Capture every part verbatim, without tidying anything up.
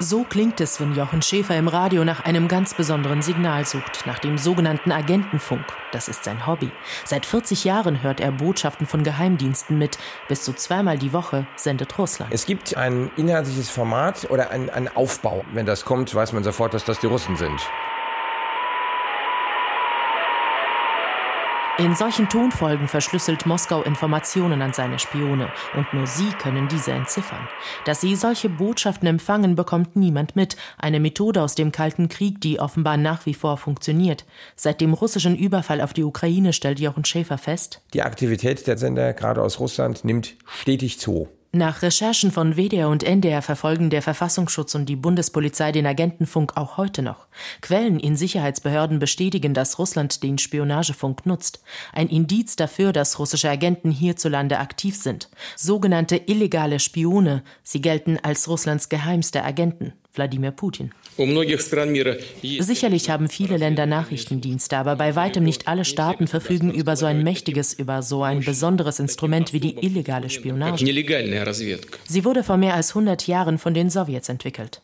So klingt es, wenn Jochen Schäfer im Radio nach einem ganz besonderen Signal sucht, nach dem sogenannten Agentenfunk. Das ist sein Hobby. Seit vierzig Jahren hört er Botschaften von Geheimdiensten mit. Bis zu zweimal die Woche sendet Russland. Es gibt ein inhaltliches Format oder einen Aufbau. Wenn das kommt, weiß man sofort, dass das die Russen sind. In solchen Tonfolgen verschlüsselt Moskau Informationen an seine Spione. Und nur sie können diese entziffern. Dass sie solche Botschaften empfangen, bekommt niemand mit. Eine Methode aus dem Kalten Krieg, die offenbar nach wie vor funktioniert. Seit dem russischen Überfall auf die Ukraine stellt Jochen Schäfer fest: Die Aktivität der Sender, gerade aus Russland, nimmt stetig zu. Nach Recherchen von W D R und N D R verfolgen der Verfassungsschutz und die Bundespolizei den Agentenfunk auch heute noch. Quellen in Sicherheitsbehörden bestätigen, dass Russland den Spionagefunk nutzt. Ein Indiz dafür, dass russische Agenten hierzulande aktiv sind. Sogenannte illegale Spione. Sie gelten als Russlands geheimste Agenten. Wladimir Putin. Sicherlich haben viele Länder Nachrichtendienste, aber bei weitem nicht alle Staaten verfügen über so ein mächtiges, über so ein besonderes Instrument wie die illegale Spionage. Sie wurde vor mehr als hundert Jahren von den Sowjets entwickelt.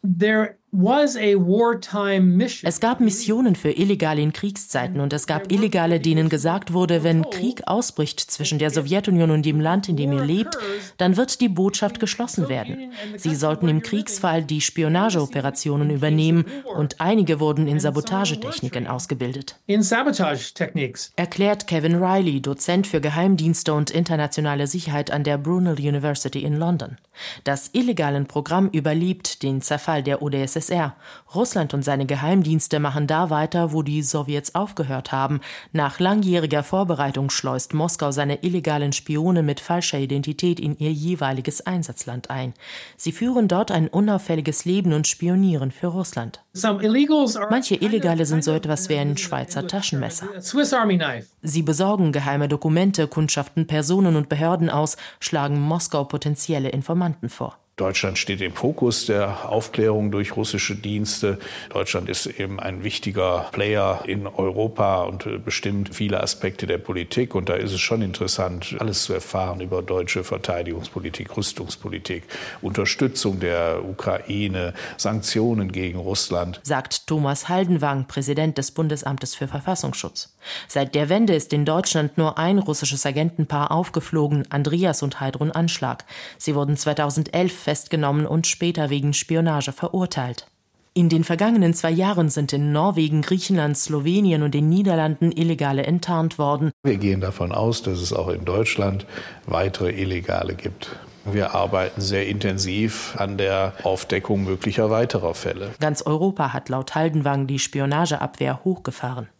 Es gab Missionen für Illegale in Kriegszeiten und es gab Illegale, denen gesagt wurde, wenn Krieg ausbricht zwischen der Sowjetunion und dem Land, in dem ihr lebt, dann wird die Botschaft geschlossen werden. Sie sollten im Kriegsfall die Spionageoperationen übernehmen und einige wurden in Sabotagetechniken ausgebildet. Erklärt Kevin Riley, Dozent für Geheimdienste und internationale Sicherheit an der Brunel University in London. Das Illegalen-Programm überlebt den Zerfall der U d S S R. Russland und seine Geheimdienste machen da weiter, wo die Sowjets aufgehört haben. Nach langjähriger Vorbereitung schleust Moskau seine illegalen Spione mit falscher Identität in ihr jeweiliges Einsatzland ein. Sie führen dort ein unauffälliges Leben und spionieren für Russland. Manche Illegale sind so etwas wie ein Schweizer Taschenmesser. Sie besorgen geheime Dokumente, kundschaften Personen und Behörden aus, schlagen Moskau potenzielle Informanten vor. Deutschland steht im Fokus der Aufklärung durch russische Dienste. Deutschland ist eben ein wichtiger Player in Europa und bestimmt viele Aspekte der Politik. Und da ist es schon interessant, alles zu erfahren über deutsche Verteidigungspolitik, Rüstungspolitik, Unterstützung der Ukraine, Sanktionen gegen Russland. Sagt Thomas Haldenwang, Präsident des Bundesamtes für Verfassungsschutz. Seit der Wende ist in Deutschland nur ein russisches Agentenpaar aufgeflogen, Andreas und Heidrun Anschlag. Sie wurden zweitausendelf festgenommen und später wegen Spionage verurteilt. In den vergangenen zwei Jahren sind in Norwegen, Griechenland, Slowenien und den Niederlanden Illegale enttarnt worden. Wir gehen davon aus, dass es auch in Deutschland weitere Illegale gibt. Wir arbeiten sehr intensiv an der Aufdeckung möglicher weiterer Fälle. Ganz Europa hat laut Haldenwang die Spionageabwehr hochgefahren.